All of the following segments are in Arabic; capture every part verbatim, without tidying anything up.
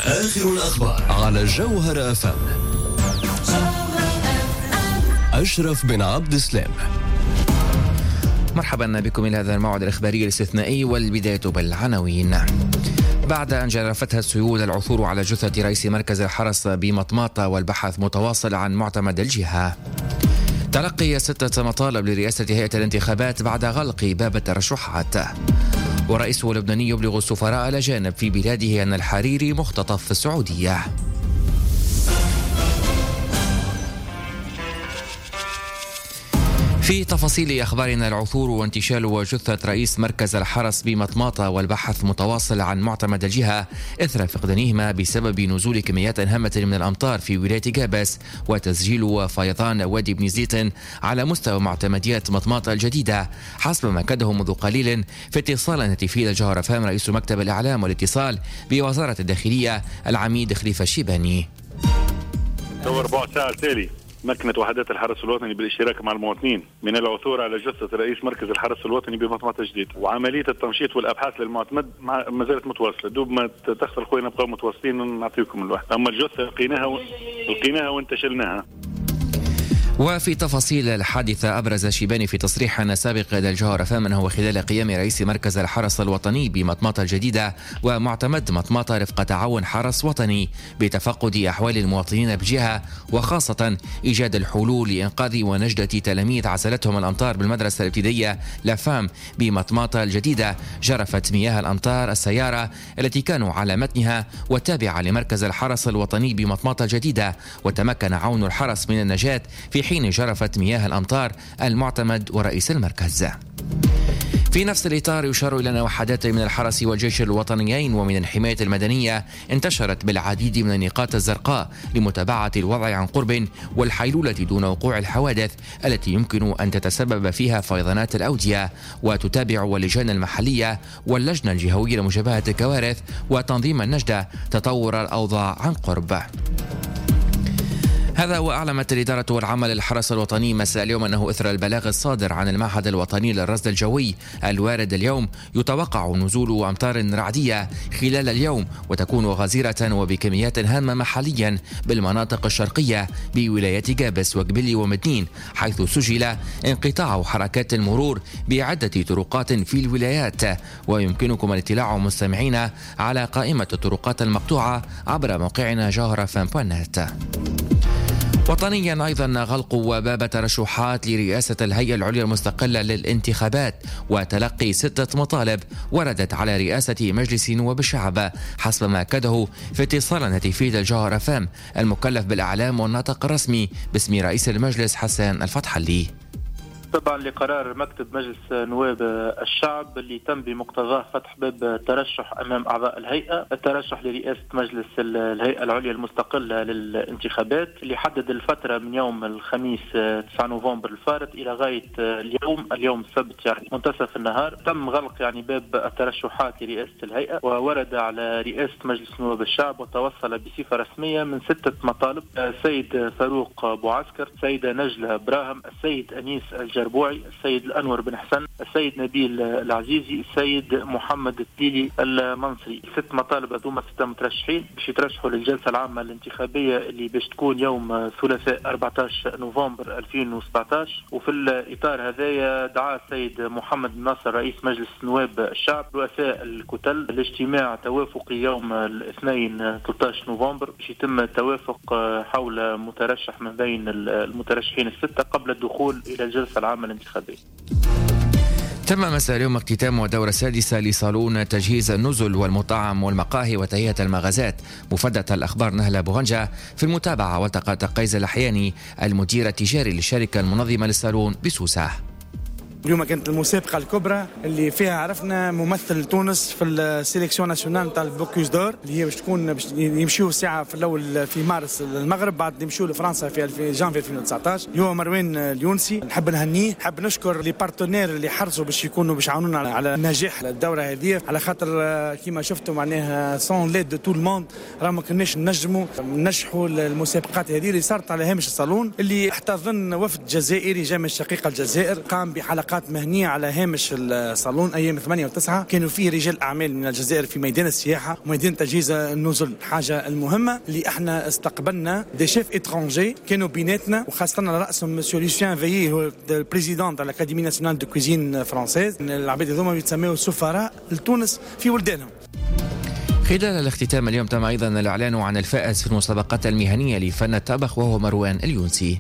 آخر الأخبار على جوهر أف أم. أشرف بن عبد السلام. مرحبا بكم إلى هذا الموعد الإخباري الاستثنائي، والبداية بالعناوين. بعد أن جرفتها السيول العثور على جثة رئيس مركز الحرس بمطماطة والبحث متواصل عن معتمد الجهة. تلقي ستة مطالب لرئاسة هيئة الانتخابات بعد غلق باب الترشحات. ورئيس لبناني يبلغ السفراء الأجانب في بلاده أن الحريري مختطف في السعودية. في تفاصيل أخبارنا، العثور وانتشال جثة رئيس مركز الحرس بمطماطة والبحث متواصل عن معتمد الجهة إثر فقدانهما بسبب نزول كميات هامة من الأمطار في ولاية جابس وتسجيل فيضان وادي بن زيت على مستوى معتمديات مطماطة الجديدة، حسب ما أكده منذ قليل في اتصال هاتفي لجوهر أف أم رئيس مكتب الإعلام والاتصال بوزارة الداخلية العميد خليفة الشيباني. دور بعد ساعة التالي مكنت وحدات الحرس الوطني بالاشتراك مع المواطنين من العثور على جثة رئيس مركز الحرس الوطني بمطماطة جديد، وعملية التمشيط والأبحاث للمعتمد ما زالت متواصلة. دوب ما تخسر خوينا نبقى متواصلين نعطيكم الواحد، أما الجثة لقيناها و... لقيناها وانتشلناها. وفي تفاصيل الحادثة، أبرز شيباني في تصريح سابق للجوهر أف أم أنه خلال قيام رئيس مركز الحرس الوطني بمطماطة الجديدة ومعتمد مطماطة رفقة تعاون حرس وطني بتفقد أحوال المواطنين بالجهة، وخاصة إيجاد الحلول لإنقاذ ونجدة تلاميذ عزلتهم الأمطار بالمدرسة الابتدائية لافام بمطماطة الجديدة، جرفت مياه الأمطار السيارة التي كانوا على متنها والتابعة لمركز الحرس الوطني بمطماطة الجديدة، وتمكن عون الحرس من النجاة في حين جرفت مياه الأمطار المعتمد ورئيس المركز. في نفس الإطار، يشار إلى أن وحدات من الحرس والجيش الوطنيين ومن الحماية المدنية انتشرت بالعديد من النقاط الزرقاء لمتابعة الوضع عن قرب والحيلولة دون وقوع الحوادث التي يمكن أن تتسبب فيها فيضانات الأودية، وتتابع اللجان المحلية واللجنة الجهوية لمشابهة الكوارث وتنظيم النجدة تطور الأوضاع عن قرب. هذا وأعلمت الإدارة والعمل الحرس الوطني مساء اليوم أنه إثر البلاغ الصادر عن المعهد الوطني للرصد الجوي الوارد اليوم، يتوقع نزول أمطار رعدية خلال اليوم، وتكون غزيرة وبكميات هامة محليا بالمناطق الشرقية بولاية جابس وقبلي ومدنين، حيث سجل انقطاع حركات المرور بعدة طرقات في الولايات. ويمكنكم الاطلاع مستمعين على قائمة الطرقات المقطوعة عبر موقعنا جوهر أف أم دوت نت. وطنيا أيضا، غلق باب ترشحات لرئاسة الهيئة العليا المستقلة للانتخابات وتلقي ستة مطالب وردت على رئاسة مجلس نواب الشعب، حسب ما أكده في اتصال هاتفي للجوهر أف أم المكلف بالإعلام والنطق الرسمي باسم رئيس المجلس حسن الفتحلي. طبعا لقرار مكتب مجلس نواب الشعب اللي تم بمقتضاه فتح باب ترشح أمام أعضاء الهيئة، الترشح لرئاسة مجلس الهيئة العليا المستقلة للانتخابات، اللي حدد الفترة من يوم الخميس تسعة نوفمبر الفارط إلى غاية اليوم اليوم السبت يعني منتصف النهار. تم غلق يعني باب الترشحات لرئاسة الهيئة، وورد على رئاسة مجلس نواب الشعب وتوصل بصفة رسمية من ستة مطالب: السيد فاروق بوعسكر، السيدة نجلة براهم، السيد أنيس الجربوعي، السيد الأنور بن حسن، السيد نبيل العزيزي، السيد محمد التليلي المنصري. ست مطالب هذوما ستة مترشحين باش يترشحوا للجلسة العامة الانتخابية اللي باش تكون يوم ثلاثاء أربعة عشر نوفمبر ألفين وسبعة عشر. وفي الإطار هذايا دعا السيد محمد بن ناصر رئيس مجلس نواب الشعب رؤساء الكتل لاجتماع توافقي يوم الاثنين ثلاثة عشر نوفمبر باش يتم التوافق حول مترشح من بين المترشحين الستة قبل الدخول إلى الجلسة العامة الانتخابية. تم مساء اليوم اختتام الدورة السادسة لصالون تجهيز النزل والمطاعم والمقاهي وتهيئة المغازات. مفدة الأخبار نهلة بوغنجة في المتابعة، والتقى قيس الأحياني المدير التجاري للشركة المنظمة للصالون بسوسة. اليوم كانت المسابقة الكبرى اللي فيها عرفنا ممثل تونس في السيليكسيون ناسيونال نتاع البوكيوز دور، اللي هي باش تكون باش يمشيو الساعة في الأول في مارس المغرب، بعد يمشيو لفرنسا في جانفي ألفين وتسعة عشر. هو مروان اليونسي، نحب نهنيه، نحب نشكر لي بارتنير اللي حرصوا باش يكونوا باش يعاونونا على نجاح الدورة هذه، على خاطر كيما شفتوا معناها سون ليد دو تو الموند راه ما كناش نجموا ننجحوا المسابقات هذه اللي صارت على هامش الصالون، اللي احتضن وفد جزائري جاء من الشقيقة الجزائر، قام بحلقات مسابقات مهنية على هامش الصالون أيام ثمانية وتسعة، كانوا فيه رجال أعمال من الجزائر في ميدان السياحة وميدان تجهيز النزل. الحاجة المهمة اللي احنا استقبلنا دي شيف إترانجي كانوا بيناتنا، وخاصة على رأسهم مسيو لوسيان فيي هو البريزيدون تاع الأكاديمي ناسيونال دو كوزين فرانسيز. العباد هذوما يتسموا سفراء لتونس في بلدانهم. خلال الاختتام اليوم تم أيضا الإعلان عن الفائز في المسابقات المهنية لفن الطبخ وهو مروان اليونسي.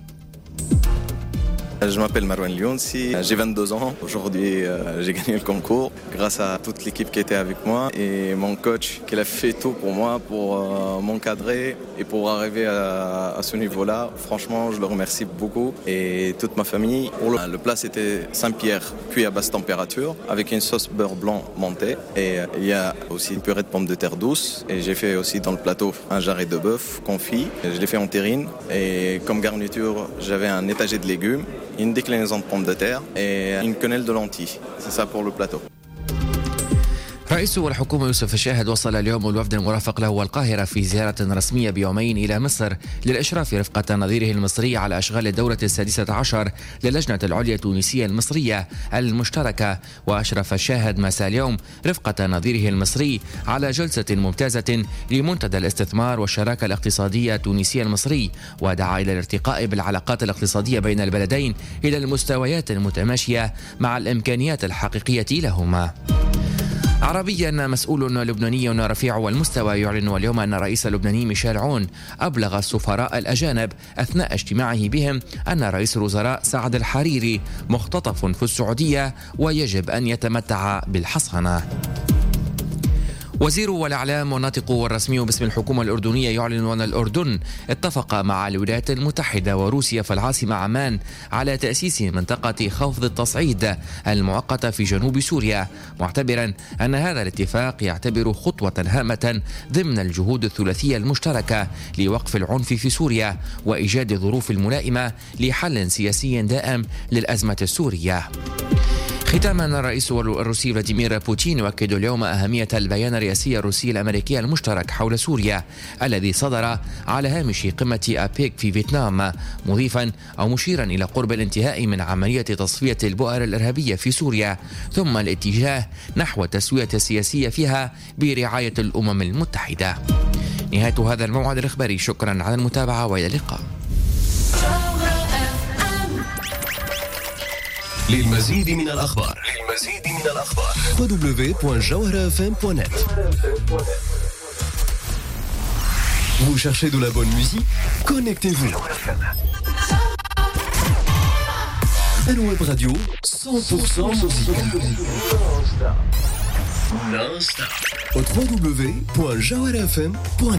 Je m'appelle Marwan Lyounsi, j'ai vingt-deux ans. Aujourd'hui, euh, j'ai gagné le concours grâce à toute l'équipe qui était avec moi et mon coach qui a fait tout pour moi, pour euh, m'encadrer et pour arriver à, à ce niveau-là. Franchement, je le remercie beaucoup et toute ma famille. Pour le, le plat, c'était Saint-Pierre cuit à basse température avec une sauce beurre blanc montée. Et euh, il y a aussi une purée de pommes de terre douce. Et j'ai fait aussi dans le plateau un jarret de bœuf confit. Je l'ai fait en terrine. Et comme garniture, j'avais un étagé de légumes, une déclinaison de pommes de terre et une quenelle de lentilles. C'est ça pour le plateau. رئيس الحكومة يوسف الشاهد وصل اليوم والوفد المرافق له والقاهرة في زيارة رسمية بيومين إلى مصر للإشراف رفقة نظيره المصري على أشغال الدورة السادسة عشر للجنة العليا التونسية المصرية المشتركة. وأشرف الشاهد مساء اليوم رفقة نظيره المصري على جلسة ممتازة لمنتدى الاستثمار والشراكة الاقتصادية التونسية المصري، ودعا إلى الارتقاء بالعلاقات الاقتصادية بين البلدين إلى المستويات المتماشية مع الإمكانيات الحقيقية لهما. عربيا مسؤول لبناني رفيع المستوى يعلن اليوم أن الرئيس اللبناني ميشيل عون أبلغ السفراء الأجانب أثناء اجتماعه بهم أن رئيس الوزراء سعد الحريري مختطف في السعودية ويجب أن يتمتع بالحصانة. وزير الإعلام والناطق والرسمي باسم الحكومة الأردنية يعلن أن الأردن اتفق مع الولايات المتحدة وروسيا في العاصمة عمان على تأسيس منطقة خفض التصعيد المؤقتة في جنوب سوريا، معتبرا أن هذا الاتفاق يعتبر خطوة هامة ضمن الجهود الثلاثية المشتركة لوقف العنف في سوريا وإيجاد الظروف الملائمة لحل سياسي دائم للأزمة السورية. ختاما، الرئيس الروسي فلاديمير بوتين يؤكد اليوم أهمية البيان الرئاسي الروسي الأمريكي المشترك حول سوريا الذي صدر على هامش قمة أبيك في فيتنام، مضيفا أو مشيرا إلى قرب الانتهاء من عملية تصفية البؤر الإرهابية في سوريا ثم الاتجاه نحو التسوية السياسية فيها برعاية الأمم المتحدة. نهاية هذا الموعد الإخباري، شكرا على المتابعة وإلى اللقاء. للمزيد من الأخبار للمزيد من الأخبار دبليو دبليو دبليو دوت جوهرة اف ام دوت نت. Vous cherchez de la bonne musique? Connectez-vous. Un web radio cent pour cent musique. Non-stop. Au w w w point jawhara f m point net.